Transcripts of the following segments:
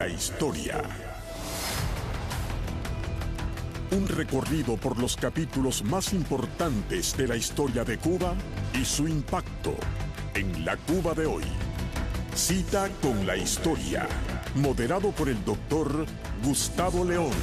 La historia. Un recorrido por los capítulos más importantes de la historia de Cuba y su impacto en la Cuba de hoy. Cita con la historia. Moderado por el doctor Gustavo León.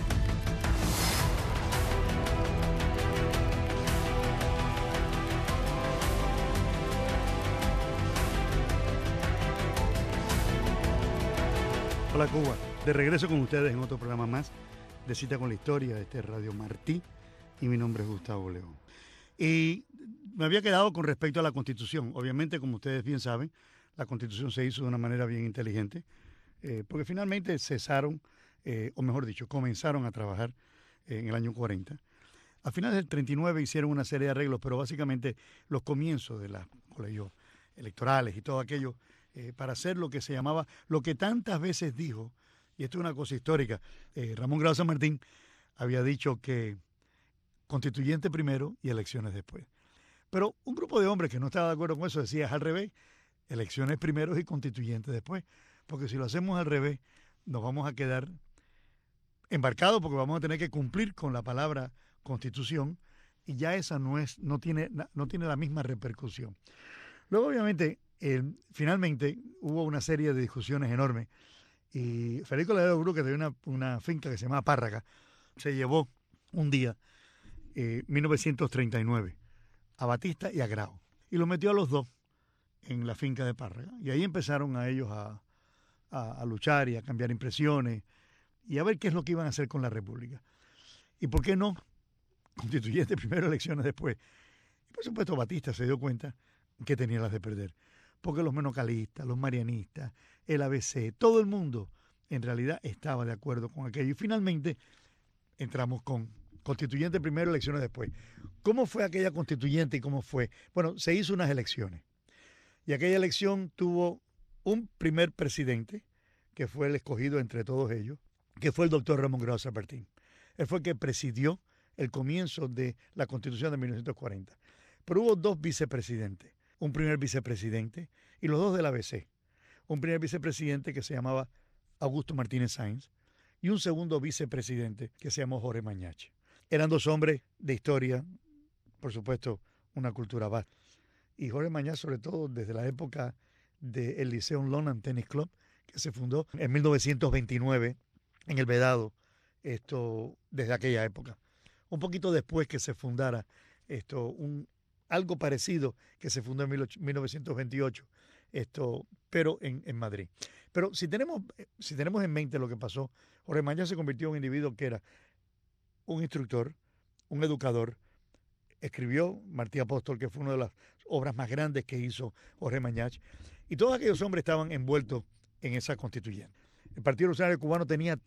Hola Cuba, de regreso con ustedes en otro programa más de Cita con la Historia. Este es Radio Martí y mi nombre es Gustavo León. Y me había quedado con respecto a la Constitución. Obviamente, como ustedes bien saben, la Constitución se hizo de una manera bien inteligente, porque finalmente cesaron, o mejor dicho, comenzaron a trabajar en el año 40. A finales del 39 hicieron una serie de arreglos, pero básicamente los comienzos de los colegios electorales y todo aquello, para hacer lo que se llamaba, lo que tantas veces dijo, y esto es una cosa histórica, Ramón Grau San Martín había dicho que constituyente primero y elecciones después. Pero un grupo de hombres que no estaba de acuerdo con eso decía, es al revés, elecciones primero y constituyentes después, porque si lo hacemos al revés, nos vamos a quedar embarcados porque vamos a tener que cumplir con la palabra constitución y ya esa no tiene la misma repercusión. Luego, obviamente, finalmente hubo una serie de discusiones enormes y Federico Ladero Cruz, que tenía una finca que se llamaba Párraga, se llevó un día, 1939, a Batista y a Grau, y lo metió a los dos en la finca de Párraga. Y ahí empezaron a ellos a luchar y a cambiar impresiones y a ver qué es lo que iban a hacer con la República. ¿Y por qué no? Constituyente primero, elecciones después. Y por supuesto Batista se dio cuenta que tenía las de perder. Porque los menocalistas, los marianistas, el ABC, todo el mundo en realidad estaba de acuerdo con aquello. Y finalmente entramos con constituyente primero, elecciones después. ¿Cómo fue aquella constituyente y cómo fue? Bueno, se hizo unas elecciones. Y aquella elección tuvo un primer presidente, que fue el escogido entre todos ellos, que fue el doctor Ramón Grau San Martín. Él fue el que presidió el comienzo de la Constitución de 1940. Pero hubo dos vicepresidentes, un primer vicepresidente y los dos del ABC. Un primer vicepresidente que se llamaba Augusto Martínez Sáenz y un segundo vicepresidente que se llamó Jorge Mañache. Eran dos hombres de historia, por supuesto, una cultura vasta. Y Jorge Mañache, sobre todo desde la época del Lyceum London Tennis Club, que se fundó en 1929 en el Vedado, desde aquella época. Un poquito después que se fundara algo parecido que se fundó en 1928, pero en Madrid. Pero si tenemos en mente lo que pasó, Jorge Mañache se convirtió en un individuo que era un instructor, un educador, escribió Martí Apóstol, que fue una de las obras más grandes que hizo Jorge Mañache, y todos aquellos hombres estaban envueltos en esa constituyente. El Partido Revolucionario Cubano tenía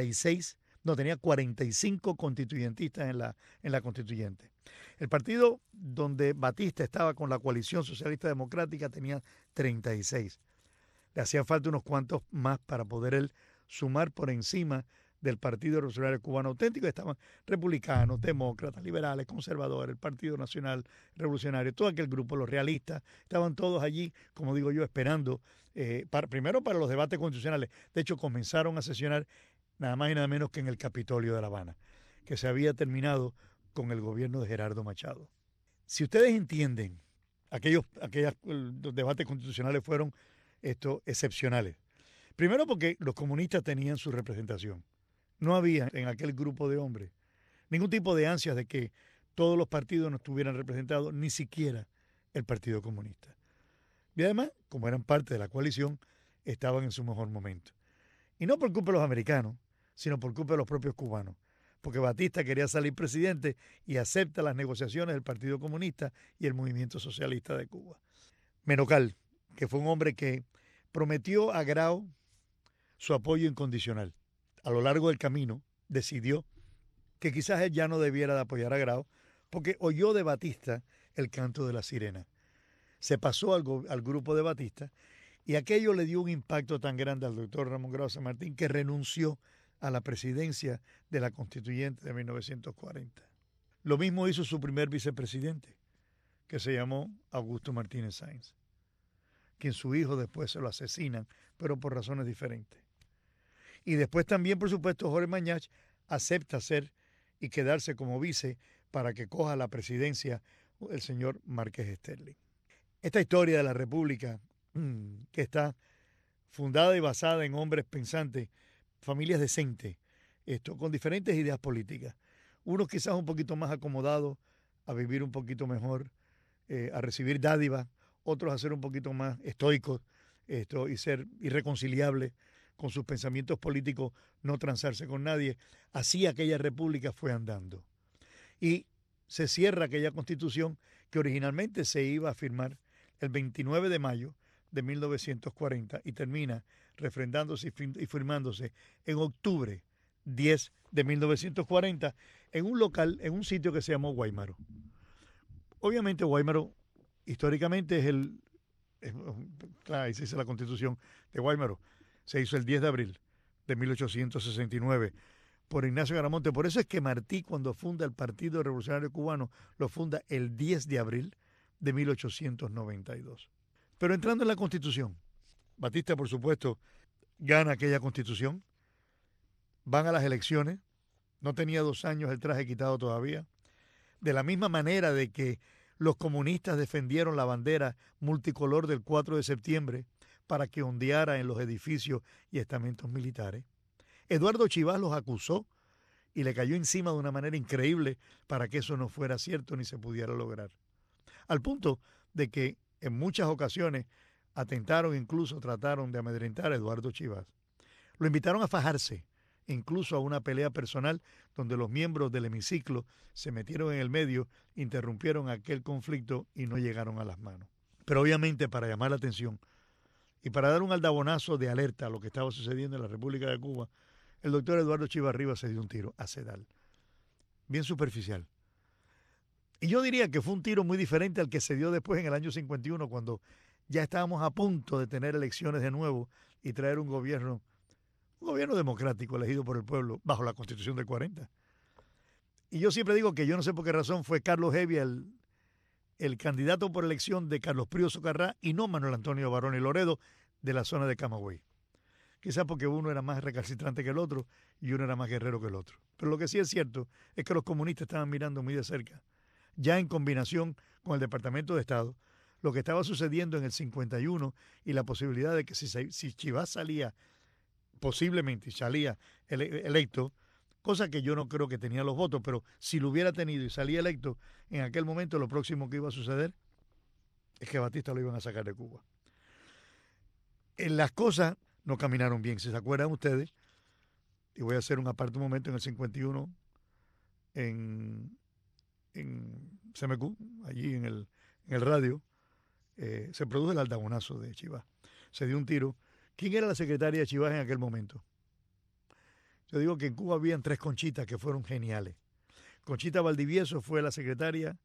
45 constituyentistas en la constituyente. El partido donde Batista estaba con la coalición socialista democrática tenía 36. Le hacían falta unos cuantos más para poder él sumar por encima del Partido Revolucionario Cubano auténtico. Estaban republicanos, demócratas, liberales, conservadores, el Partido Nacional Revolucionario, todo aquel grupo, los realistas, estaban todos allí, como digo yo, esperando, primero para los debates constitucionales. De hecho, comenzaron a sesionar nada más y nada menos que en el Capitolio de La Habana, que se había terminado con el gobierno de Gerardo Machado. Si ustedes entienden, aquellos debates constitucionales fueron excepcionales. Primero porque los comunistas tenían su representación. No había en aquel grupo de hombres ningún tipo de ansias de que todos los partidos no estuvieran representados, ni siquiera el Partido Comunista. Y además, como eran parte de la coalición, estaban en su mejor momento. Y no por culpa de los americanos, sino por culpa de los propios cubanos. Porque Batista quería salir presidente y acepta las negociaciones del Partido Comunista y el Movimiento Socialista de Cuba. Menocal, que fue un hombre que prometió a Grau su apoyo incondicional. A lo largo del camino decidió que quizás él ya no debiera de apoyar a Grau porque oyó de Batista el canto de la sirena. Se pasó al grupo de Batista y aquello le dio un impacto tan grande al doctor Ramón Grau San Martín que renunció a la presidencia de la Constituyente de 1940. Lo mismo hizo su primer vicepresidente, que se llamó Augusto Martínez Sáenz, quien su hijo después se lo asesinan, pero por razones diferentes. Y después también, por supuesto, Jorge Mañach acepta ser y quedarse como vice para que coja la presidencia el señor Márquez Sterling. Esta historia de la República, que está fundada y basada en hombres pensantes, familias decentes, con diferentes ideas políticas. Unos quizás un poquito más acomodados a vivir un poquito mejor, a recibir dádivas, otros a ser un poquito más estoicos y ser irreconciliables con sus pensamientos políticos, no transarse con nadie. Así aquella república fue andando. Y se cierra aquella constitución que originalmente se iba a firmar el 29 de mayo de 1940 y termina refrendándose y firmándose en octubre 10 de 1940 en un local, en un sitio que se llamó Guaymaro. Obviamente Guaymaro históricamente claro, ahí se hizo la constitución de Guaymaro, se hizo el 10 de abril de 1869 por Ignacio Garamonte. Por eso es que Martí, cuando funda el Partido Revolucionario Cubano, lo funda el 10 de abril de 1892. Pero entrando en la Constitución, Batista, por supuesto, gana aquella Constitución, van a las elecciones, no tenía 2 años el traje quitado todavía, de la misma manera de que los comunistas defendieron la bandera multicolor del 4 de septiembre para que ondeara en los edificios y estamentos militares. Eduardo Chivás los acusó y le cayó encima de una manera increíble para que eso no fuera cierto ni se pudiera lograr. Al punto de que en muchas ocasiones atentaron, incluso trataron de amedrentar a Eduardo Chivás. Lo invitaron a fajarse, incluso a una pelea personal donde los miembros del hemiciclo se metieron en el medio, interrumpieron aquel conflicto y no llegaron a las manos. Pero obviamente, para llamar la atención y para dar un aldabonazo de alerta a lo que estaba sucediendo en la República de Cuba, el doctor Eduardo Chivás Rivas se dio un tiro a Sedal, bien superficial. Y yo diría que fue un tiro muy diferente al que se dio después en el año 51, cuando ya estábamos a punto de tener elecciones de nuevo y traer un gobierno democrático elegido por el pueblo bajo la Constitución del 40. Y yo siempre digo que yo no sé por qué razón fue Carlos Hevia el candidato por elección de Carlos Prío Socarrá y no Manuel Antonio Barón y Loredo de la zona de Camagüey. Quizás porque uno era más recalcitrante que el otro y uno era más guerrero que el otro. Pero lo que sí es cierto es que los comunistas estaban mirando muy de cerca, ya en combinación con el Departamento de Estado, lo que estaba sucediendo en el 51 y la posibilidad de que si Chivás salía, posiblemente salía electo, cosa que yo no creo que tenía los votos, pero si lo hubiera tenido y salía electo, en aquel momento lo próximo que iba a suceder es que a Batista lo iban a sacar de Cuba. Las cosas no caminaron bien, si se acuerdan ustedes, y voy a hacer un aparte momento en el 51 en CMQ, allí en el radio, se produjo el aldabonazo de Chivás. Se dio un tiro. ¿Quién era la secretaria de Chivás en aquel momento? Yo digo que en Cuba habían 3 Conchitas que fueron geniales. Conchita Valdivieso fue la secretaria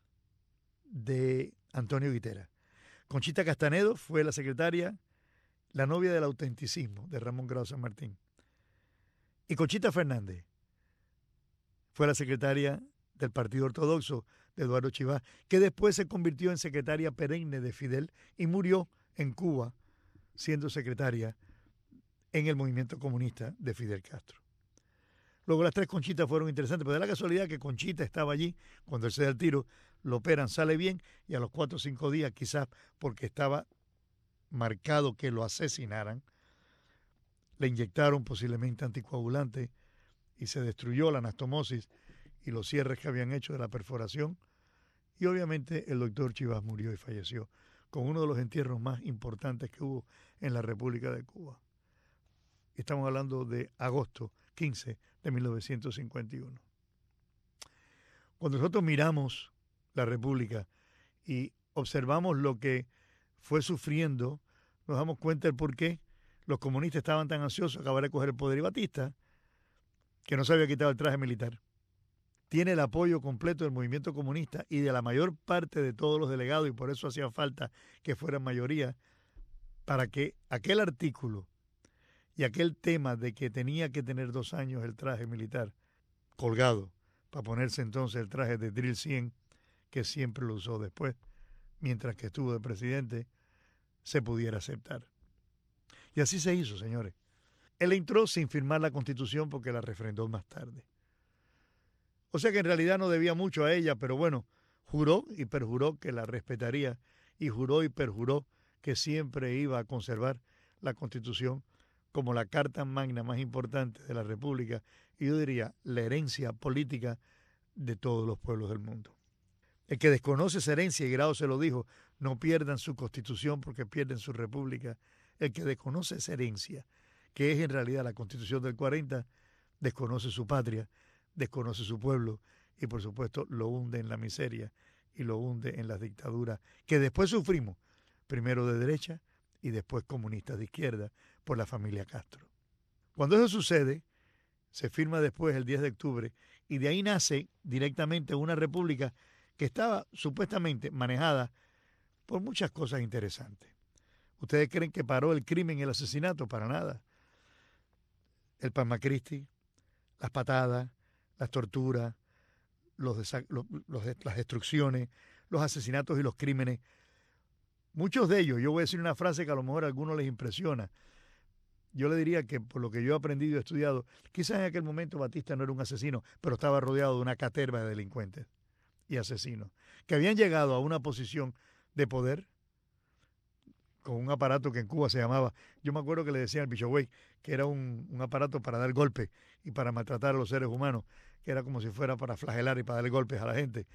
de Antonio Guitera. Conchita Castanedo fue la secretaria, la novia del autenticismo de Ramón Grau San Martín. Y Conchita Fernández fue la secretaria del Partido Ortodoxo de Eduardo Chivás, que después se convirtió en secretaria perenne de Fidel y murió en Cuba siendo secretaria en el movimiento comunista de Fidel Castro. Luego las 3 Conchitas fueron interesantes, pero da la casualidad que Conchita estaba allí cuando él se da el tiro, lo operan, sale bien, y a los 4 o 5 días, quizás porque estaba marcado que lo asesinaran, le inyectaron posiblemente anticoagulante y se destruyó la anastomosis y los cierres que habían hecho de la perforación, y obviamente el doctor Chivás murió y falleció con uno de los entierros más importantes que hubo en la República de Cuba. Estamos hablando de agosto 15 de 1951. Cuando nosotros miramos la República y observamos lo que fue sufriendo, nos damos cuenta del por qué los comunistas estaban tan ansiosos de acabar de coger el poder. Y Batista, que no se había quitado el traje militar, tiene el apoyo completo del movimiento comunista y de la mayor parte de todos los delegados, y por eso hacía falta que fueran mayoría, para que aquel artículo y aquel tema de que tenía que tener 2 años el traje militar colgado para ponerse entonces el traje de Drill 100, que siempre lo usó después, mientras que estuvo de presidente, se pudiera aceptar. Y así se hizo, señores. Él entró sin firmar la Constitución porque la refrendó más tarde. O sea que en realidad no debía mucho a ella, pero bueno, juró y perjuró que la respetaría y juró y perjuró que siempre iba a conservar la Constitución como la carta magna más importante de la República y yo diría la herencia política de todos los pueblos del mundo. El que desconoce esa herencia, y Grau se lo dijo, no pierdan su Constitución porque pierden su República. El que desconoce esa herencia, que es en realidad la Constitución del 40, desconoce su patria, desconoce su pueblo y por supuesto lo hunde en la miseria y lo hunde en las dictaduras que después sufrimos, primero de derecha y después comunistas de izquierda por la familia Castro. Cuando eso sucede, se firma después el 10 de octubre y de ahí nace directamente una república que estaba supuestamente manejada por muchas cosas interesantes. ¿Ustedes creen que paró el crimen y el asesinato? Para nada. El Palma-Christie, las patadas, las torturas, las destrucciones, los asesinatos y los crímenes. Muchos de ellos, yo voy a decir una frase que a lo mejor a algunos les impresiona. Yo le diría que por lo que yo he aprendido y estudiado, quizás en aquel momento Batista no era un asesino, pero estaba rodeado de una caterva de delincuentes y asesinos, que habían llegado a una posición de poder con un aparato que en Cuba se llamaba, yo me acuerdo que le decían al Pichogüey, que era un aparato para dar golpes y para maltratar a los seres humanos, que era como si fuera para flagelar y para dar golpes a la gente.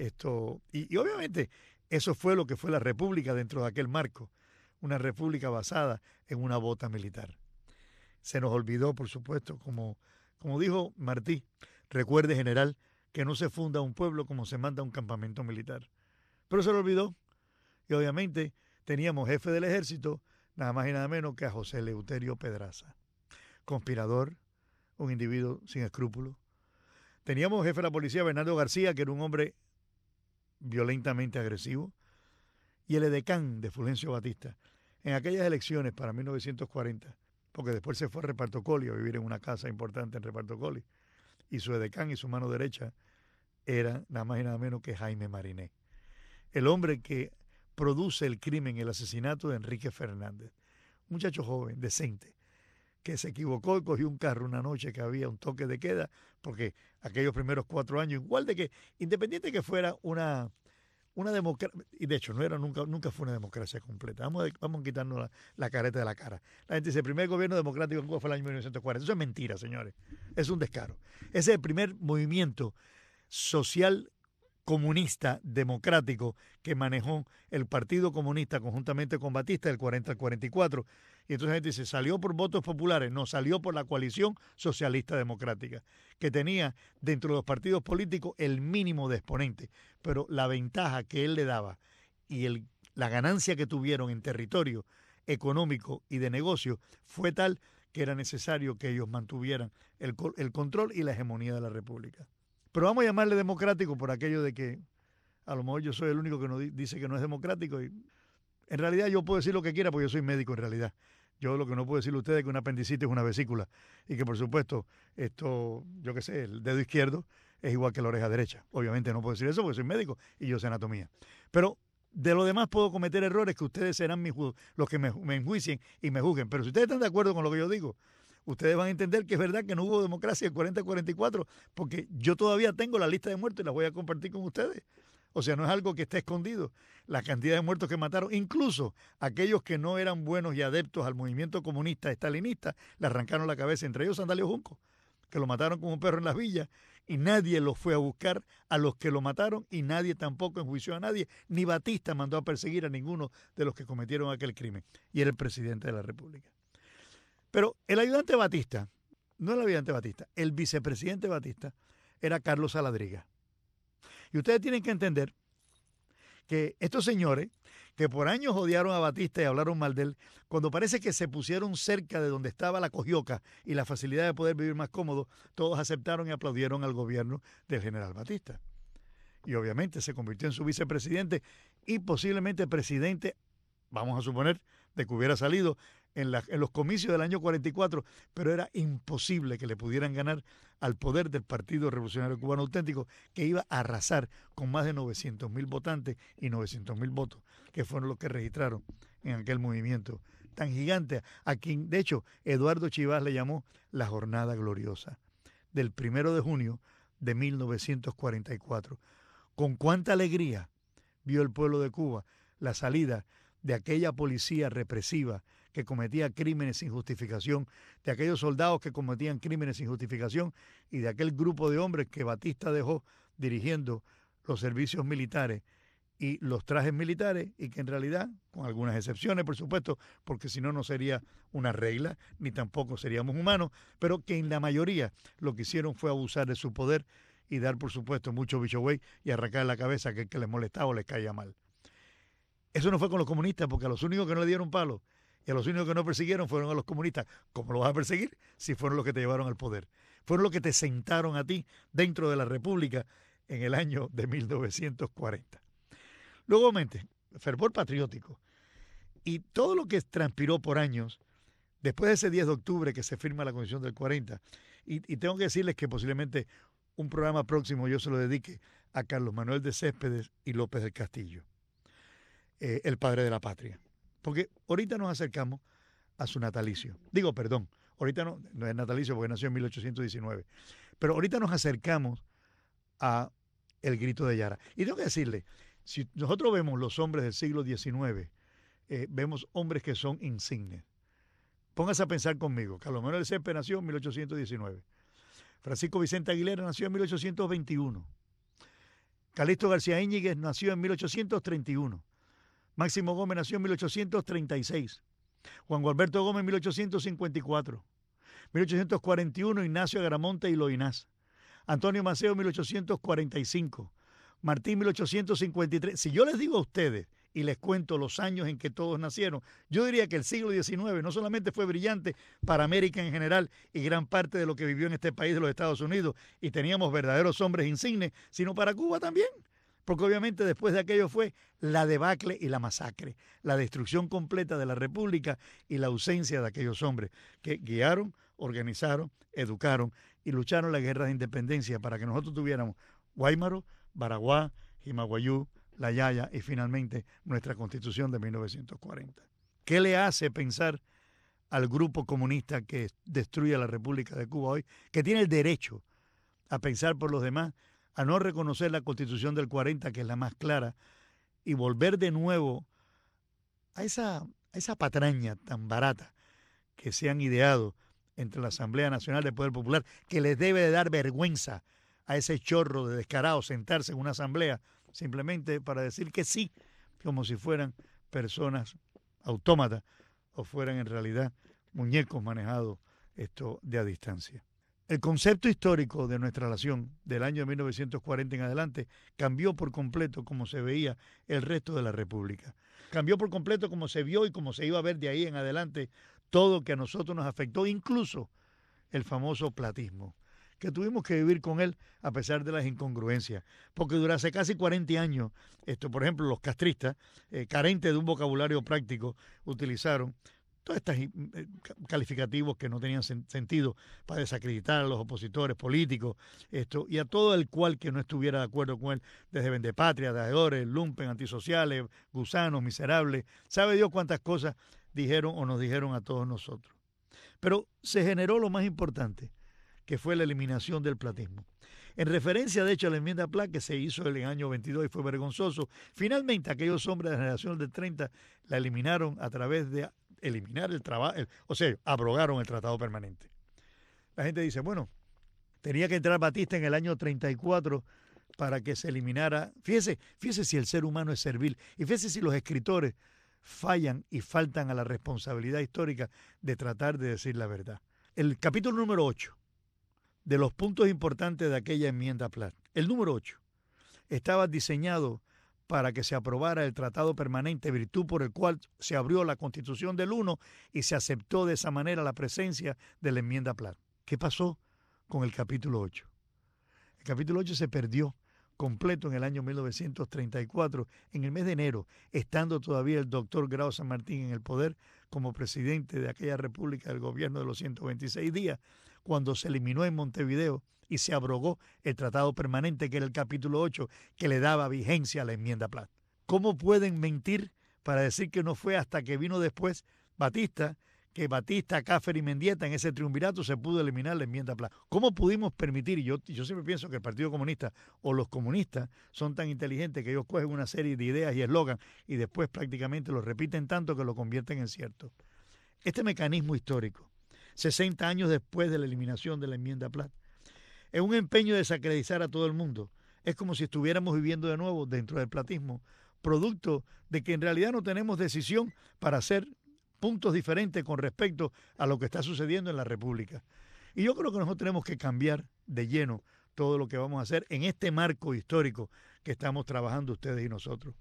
Y obviamente eso fue lo que fue la república dentro de aquel marco, una república basada en una bota militar. Se nos olvidó, por supuesto, como dijo Martí, recuerde, general, que no se funda un pueblo como se manda un campamento militar. Pero se lo olvidó y obviamente teníamos jefe del ejército, nada más y nada menos que a José Eleuterio Pedraza, conspirador, un individuo sin escrúpulos. Teníamos jefe de la policía, Bernardo García, que era un hombre violentamente agresivo, y el edecán de Fulgencio Batista. En aquellas elecciones para 1940, porque después se fue a Reparto Coli a vivir en una casa importante en Reparto Coli, y su edecán y su mano derecha era nada más y nada menos que Jaime Mariné, el hombre que produce el crimen, el asesinato de Enrique Fernández, un muchacho joven, decente, que se equivocó y cogió un carro una noche que había un toque de queda, porque aquellos primeros 4 años, igual de que, independiente que fuera una democracia, y de hecho nunca fue una democracia completa, vamos a quitarnos la careta de la cara. La gente dice, el primer gobierno democrático en Cuba fue el año 1940, eso es mentira, señores, es un descaro. Ese es el primer movimiento social comunista democrático que manejó el Partido Comunista conjuntamente con Batista del 40 al 44. Y entonces la gente dice, ¿salió por votos populares? No, salió por la coalición socialista democrática, que tenía dentro de los partidos políticos el mínimo de exponentes, pero la ventaja que él le daba y la ganancia que tuvieron en territorio económico y de negocio fue tal que era necesario que ellos mantuvieran el control y la hegemonía de la República. Pero vamos a llamarle democrático por aquello de que a lo mejor yo soy el único que no dice que no es democrático y en realidad yo puedo decir lo que quiera porque yo soy médico en realidad. Yo lo que no puedo decirle a ustedes es que una apendicitis es una vesícula y que por supuesto yo qué sé, el dedo izquierdo es igual que la oreja derecha. Obviamente no puedo decir eso porque soy médico y yo sé anatomía. Pero de lo demás puedo cometer errores que ustedes serán los que me enjuicien y me juzguen. Pero si ustedes están de acuerdo con lo que yo digo, ustedes van a entender que es verdad que no hubo democracia en 40-44, porque yo todavía tengo la lista de muertos y la voy a compartir con ustedes. O sea, no es algo que esté escondido. La cantidad de muertos que mataron, incluso aquellos que no eran buenos y adeptos al movimiento comunista estalinista, le arrancaron la cabeza, entre ellos Sandalio Junco, que lo mataron como un perro en las villas, y nadie lo fue a buscar a los que lo mataron, y nadie tampoco enjuició a nadie, ni Batista mandó a perseguir a ninguno de los que cometieron aquel crimen, y era el presidente de la República. Pero el ayudante Batista, no el ayudante Batista, el vicepresidente Batista era Carlos Saladriga. Y ustedes tienen que entender que estos señores que por años odiaron a Batista y hablaron mal de él, cuando parece que se pusieron cerca de donde estaba la cogioca y la facilidad de poder vivir más cómodo, todos aceptaron y aplaudieron al gobierno del general Batista. Y obviamente se convirtió en su vicepresidente y posiblemente presidente, vamos a suponer, de que hubiera salido en los comicios del año 44, pero era imposible que le pudieran ganar al poder del Partido Revolucionario Cubano Auténtico, que iba a arrasar con más de 900,000 votantes y 900,000 votos, que fueron los que registraron en aquel movimiento tan gigante, a quien de hecho Eduardo Chivás le llamó la Jornada Gloriosa, del 1 de junio de 1944. Con cuánta alegría vio el pueblo de Cuba la salida de aquella policía represiva que cometía crímenes sin justificación, de aquellos soldados que cometían crímenes sin justificación y de aquel grupo de hombres que Batista dejó dirigiendo los servicios militares y los trajes militares, y que en realidad, con algunas excepciones por supuesto, porque si no, no sería una regla, ni tampoco seríamos humanos, pero que en la mayoría lo que hicieron fue abusar de su poder y dar por supuesto mucho bicho güey y arrancar la cabeza a aquel que les molestaba o les caía mal. Eso no fue con los comunistas, porque a los únicos que no le dieron palo y a los únicos que no persiguieron fueron a los comunistas. ¿Cómo lo vas a perseguir si fueron los que te llevaron al poder? Fueron los que te sentaron a ti dentro de la República en el año de 1940. Luego aumente, fervor patriótico y todo lo que transpiró por años después de ese 10 de octubre que se firma la Constitución del 40. Y tengo que decirles que posiblemente un programa próximo yo se lo dedique a Carlos Manuel de Céspedes y López del Castillo, el padre de la patria. Porque ahorita nos acercamos a su natalicio. Digo, perdón, ahorita no es natalicio porque nació en 1819. Pero ahorita nos acercamos a el grito de Yara. Y tengo que decirle, si nosotros vemos los hombres del siglo XIX, vemos hombres que son insignes. Póngase a pensar conmigo. Carlos Manuel de Céspedes nació en 1819. Francisco Vicente Aguilera nació en 1821. Calixto García Íñiguez nació en 1831. Máximo Gómez nació en 1836. Juan Gualberto Gómez en 1854. 1841 Ignacio Agramonte y Loinás. Antonio Maceo en 1845. Martín 1853. Si yo les digo a ustedes y les cuento los años en que todos nacieron, yo diría que el siglo XIX no solamente fue brillante para América en general y gran parte de lo que vivió en este país de los Estados Unidos, y teníamos verdaderos hombres insignes, sino para Cuba también. Porque obviamente después de aquello fue la debacle y la masacre, la destrucción completa de la República y la ausencia de aquellos hombres que guiaron, organizaron, educaron y lucharon las guerras de independencia para que nosotros tuviéramos Guaymaro, Baraguá, Jimaguayú, La Yaya y finalmente nuestra Constitución de 1940. ¿Qué le hace pensar al grupo comunista que destruye la República de Cuba hoy, que tiene el derecho a pensar por los demás, a no reconocer la Constitución del 40, que es la más clara, y volver de nuevo a esa patraña tan barata que se han ideado entre la Asamblea Nacional del Poder Popular, que les debe de dar vergüenza a ese chorro de descarados sentarse en una asamblea simplemente para decir que sí, como si fueran personas autómatas o fueran en realidad muñecos manejados de a distancia. El concepto histórico de nuestra relación del año 1940 en adelante cambió por completo como se veía el resto de la República. Cambió por completo como se vio y como se iba a ver de ahí en adelante todo que a nosotros nos afectó, incluso el famoso platismo, que tuvimos que vivir con él a pesar de las incongruencias, porque durante casi 40 años, por ejemplo, los castristas, carentes de un vocabulario práctico, utilizaron todos estos calificativos que no tenían sentido para desacreditar a los opositores políticos, y a todo el cual que no estuviera de acuerdo con él, desde vendepatria, traidores, lumpen, antisociales, gusanos, miserables, sabe Dios cuántas cosas dijeron o nos dijeron a todos nosotros. Pero se generó lo más importante, que fue la eliminación del platismo. En referencia, de hecho, a la enmienda Platt que se hizo en el año 22 y fue vergonzoso, finalmente aquellos hombres de la generación del 30 la eliminaron a través de eliminar el trabajo, abrogaron el tratado permanente. La gente dice, bueno, tenía que entrar Batista en el año 34 para que se eliminara. Fíjese si el ser humano es servil, y fíjese si los escritores fallan y faltan a la responsabilidad histórica de tratar de decir la verdad. El capítulo número 8 de los puntos importantes de aquella enmienda Platt, el número 8, estaba diseñado para que se aprobara el tratado permanente, virtud por el cual se abrió la Constitución del 1 y se aceptó de esa manera la presencia de la enmienda Platt. ¿Qué pasó con el capítulo 8? El capítulo 8 se perdió completo en el año 1934, en el mes de enero, estando todavía el doctor Grau San Martín en el poder como presidente de aquella república del gobierno de los 126 días, cuando se eliminó en Montevideo y se abrogó el tratado permanente, que era el capítulo 8, que le daba vigencia a la enmienda Platt. ¿Cómo pueden mentir para decir que no fue hasta que vino después Batista, Caffer y Mendieta en ese triunvirato se pudo eliminar la enmienda Platt. ¿Cómo pudimos permitir? Y yo siempre pienso que el Partido Comunista o los comunistas son tan inteligentes que ellos cogen una serie de ideas y eslogan y después prácticamente lo repiten tanto que lo convierten en cierto. Este mecanismo histórico, 60 años después de la eliminación de la enmienda Platt, es un empeño de desacreditar a todo el mundo. Es como si estuviéramos viviendo de nuevo dentro del platismo, producto de que en realidad no tenemos decisión para hacer puntos diferentes con respecto a lo que está sucediendo en la República. Y yo creo que nosotros tenemos que cambiar de lleno todo lo que vamos a hacer en este marco histórico que estamos trabajando ustedes y nosotros.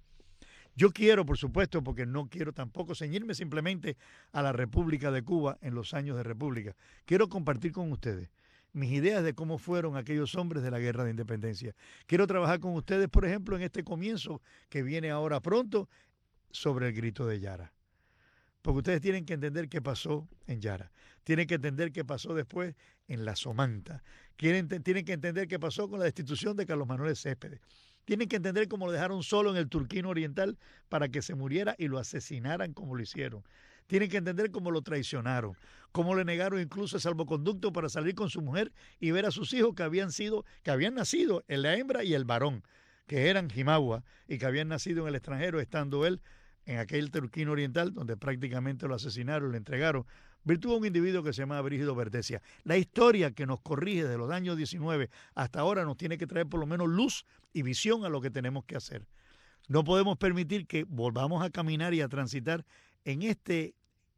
Yo quiero, por supuesto, porque no quiero tampoco ceñirme simplemente a la República de Cuba en los años de República. Quiero compartir con ustedes mis ideas de cómo fueron aquellos hombres de la Guerra de Independencia. Quiero trabajar con ustedes, por ejemplo, en este comienzo que viene ahora pronto sobre el grito de Yara. Porque ustedes tienen que entender qué pasó en Yara. Tienen que entender qué pasó después en La Somanta. Tienen que entender qué pasó con la destitución de Carlos Manuel Céspedes. Tienen que entender cómo lo dejaron solo en el Turquino Oriental para que se muriera y lo asesinaran como lo hicieron. Tienen que entender cómo lo traicionaron, cómo le negaron incluso el salvoconducto para salir con su mujer y ver a sus hijos que habían nacido en la hembra y el varón, que eran Jimagua y que habían nacido en el extranjero, estando él en aquel Turquino Oriental, donde prácticamente lo asesinaron y lo entregaron, virtud de un individuo que se llama Brígido Verdesia. La historia que nos corrige de los años 19 hasta ahora nos tiene que traer por lo menos luz y visión a lo que tenemos que hacer. No podemos permitir que volvamos a caminar y a transitar en este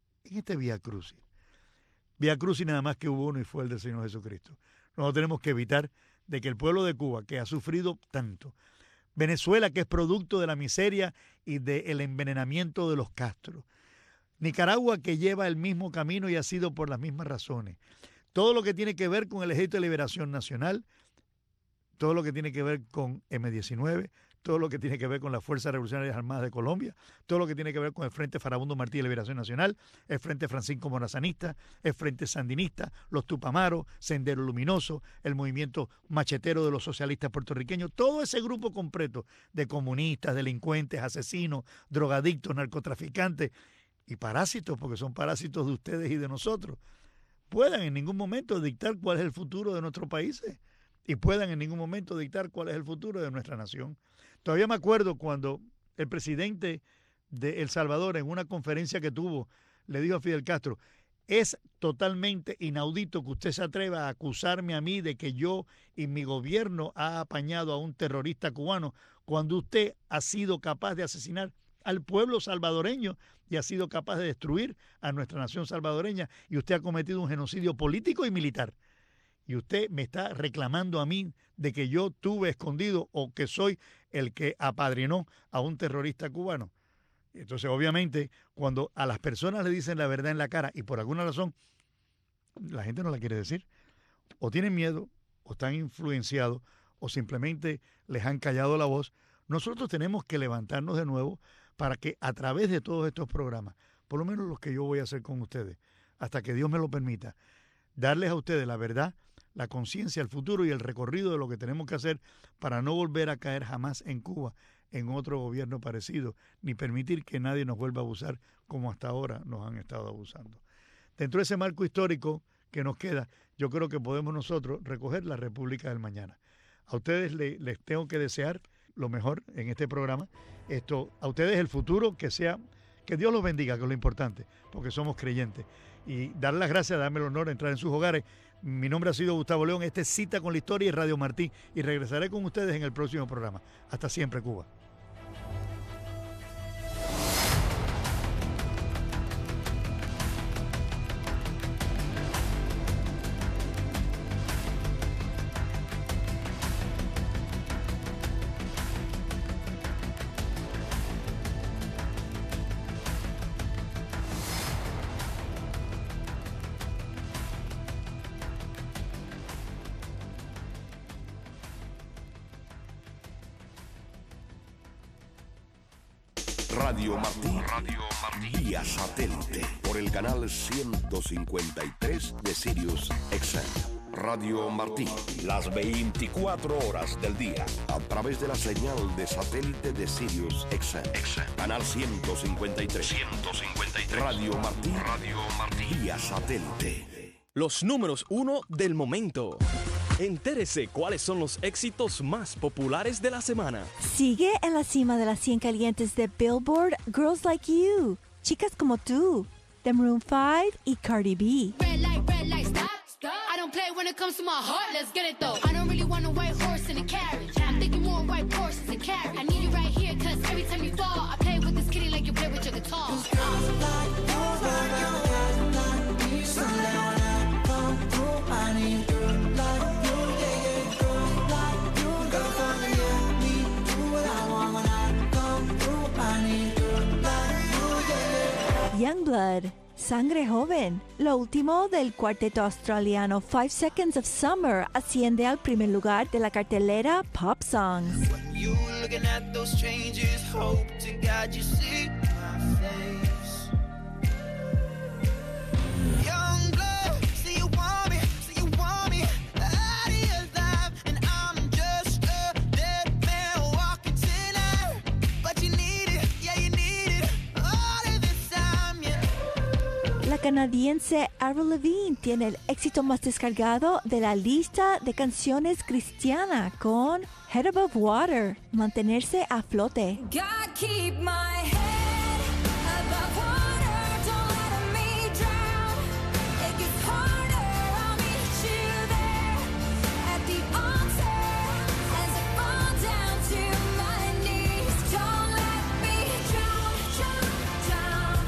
Vía Crucis. Vía Crucis nada más que hubo uno y fue el del Señor Jesucristo. Nosotros tenemos que evitar de que el pueblo de Cuba, que ha sufrido tanto, Venezuela, que es producto de la miseria y del envenenamiento de los Castro, Nicaragua, que lleva el mismo camino y ha sido por las mismas razones, todo lo que tiene que ver con el Ejército de Liberación Nacional, todo lo que tiene que ver con M-19, todo lo que tiene que ver con las Fuerzas Revolucionarias Armadas de Colombia, todo lo que tiene que ver con el Frente Farabundo Martí de Liberación Nacional, el Frente Francisco Morazanista, el Frente Sandinista, los Tupamaros, Sendero Luminoso, el movimiento machetero de los socialistas puertorriqueños, todo ese grupo completo de comunistas, delincuentes, asesinos, drogadictos, narcotraficantes y parásitos, porque son parásitos de ustedes y de nosotros, puedan en ningún momento dictar cuál es el futuro de nuestros países y puedan en ningún momento dictar cuál es el futuro de nuestra nación. Todavía me acuerdo cuando el presidente de El Salvador, en una conferencia que tuvo, le dijo a Fidel Castro: es totalmente inaudito que usted se atreva a acusarme a mí de que yo y mi gobierno ha apañado a un terrorista cubano cuando usted ha sido capaz de asesinar al pueblo salvadoreño y ha sido capaz de destruir a nuestra nación salvadoreña, y usted ha cometido un genocidio político y militar. Y usted me está reclamando a mí de que yo tuve escondido o que soy el que apadrinó a un terrorista cubano. Entonces, obviamente, cuando a las personas le dicen la verdad en la cara y por alguna razón la gente no la quiere decir, o tienen miedo, o están influenciados, o simplemente les han callado la voz, nosotros tenemos que levantarnos de nuevo para que a través de todos estos programas, por lo menos los que yo voy a hacer con ustedes, hasta que Dios me lo permita, darles a ustedes la verdad, la conciencia, el futuro y el recorrido de lo que tenemos que hacer para no volver a caer jamás en Cuba en otro gobierno parecido, ni permitir que nadie nos vuelva a abusar como hasta ahora nos han estado abusando. Dentro de ese marco histórico que nos queda, yo creo que podemos nosotros recoger la República del Mañana. A ustedes les tengo que desear lo mejor en este programa. A ustedes el futuro que Dios los bendiga, que es lo importante, porque somos creyentes. Y darle las gracias, darme el honor de entrar en sus hogares. Mi nombre ha sido Gustavo León. Este es Cita con la Historia y Radio Martí. Y regresaré con ustedes en el próximo programa. Hasta siempre, Cuba. Radio Martí, vía satélite por el canal 153 de Sirius XM. Radio Martí. Las 24 horas del día. A través de la señal de satélite de Sirius XM. Canal 153. Radio Martí. Vía satélite. Los números 1 del momento. Entérese cuáles son los éxitos más populares de la semana. Sigue en la cima de las 100 calientes de Billboard Girls Like You, Chicas Como Tú, de Maroon 5 y Cardi B. Red light, stop. I don't play when it comes to my heart, let's get it though. I don't really want a white horse in a carriage. I'm thinking more white horses and carriage. I need you right here, cause every time you fall, I play with this kitty like you play with your guitar. Youngblood, Sangre Joven, lo último del cuarteto australiano 5 Seconds of Summer, asciende al primer lugar de la cartelera Pop Songs. When you looking at those changes, hope to God you see my face. Youngblood, see you want me out of your life, and I'm just a dead man walking tonight. But you need it, yeah you need it, all of this time, yeah. La canadiense Avril Lavigne tiene el éxito más descargado de la lista de canciones cristiana con Head Above Water, mantenerse a flote. God keep my head above water, don't let me drown. It gets harder, I'll meet you there at the altar as I fall down to my knees. Don't let me drown.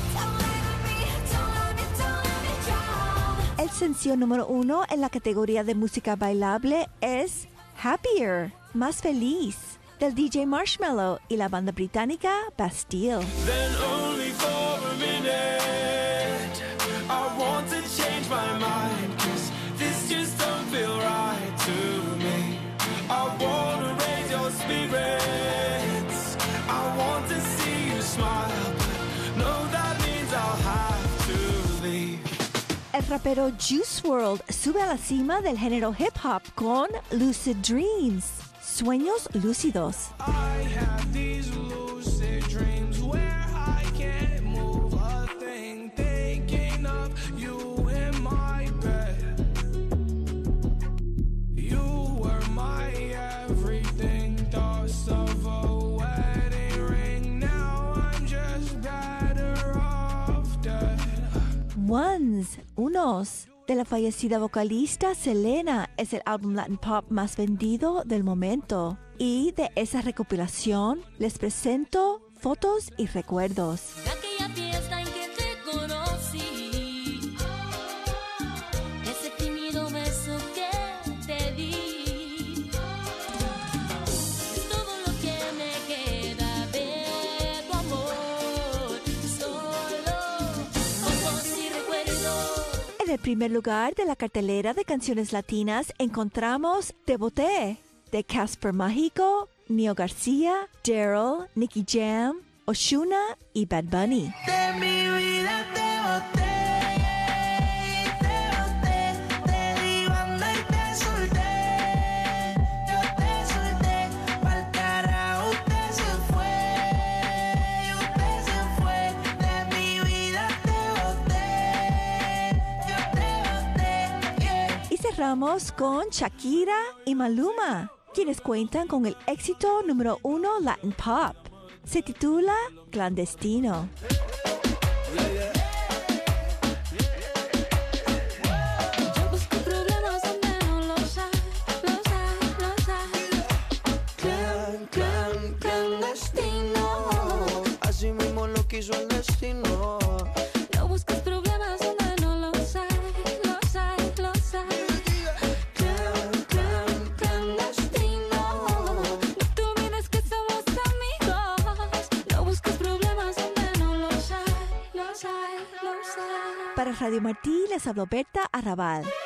Don't let me drown. El sencillo número 1 en la categoría de música bailable es Happier, Más Feliz, del DJ Marshmello y la banda británica Bastille. Then only for a minute I want to change my mind, 'cause this just don't feel right to me. I want to raise your spirits, I want to see you smile, but no, that means I'll have to leave. El rapero Juice WRLD sube a la cima del género hip hop con Lucid Dreams, Sueños Lúcidos. I have these lucid dreams where I can't move a thing, thinking of you in my bed. You were my everything, thoughts of a wedding ring. Now I'm just better off dead. Unos, de la fallecida vocalista Selena, es el álbum Latin Pop más vendido del momento. Y de esa recopilación les presento fotos y recuerdos. De aquella fiesta en que te conocí, ese tímido beso que te di, es todo lo que me queda de tu amor, solo fotos y recuerdos. En el primer lugar de la cartelera de canciones latinas encontramos Te Boté, de Casper Mágico, Nio García, Daryl, Nicky Jam, Ozuna y Bad Bunny. De mi vida te boté, te di banda y te solté. Yo te solté, pa'l carajo usted se fue, de mi vida te boté, yo te boté, yeah. Y cerramos con Shakira y Maluma, quienes cuentan con el éxito número 1 Latin Pop. Se titula Clandestino. Yo busco problemas donde no los hay. Clandestino, así mismo lo quiso el destino. No busques problemas donde no los hay. Clandestino, no te olvides que somos amigos. No busques problemas donde no los hay. Para Radio Martí les habló Berta Arrabal.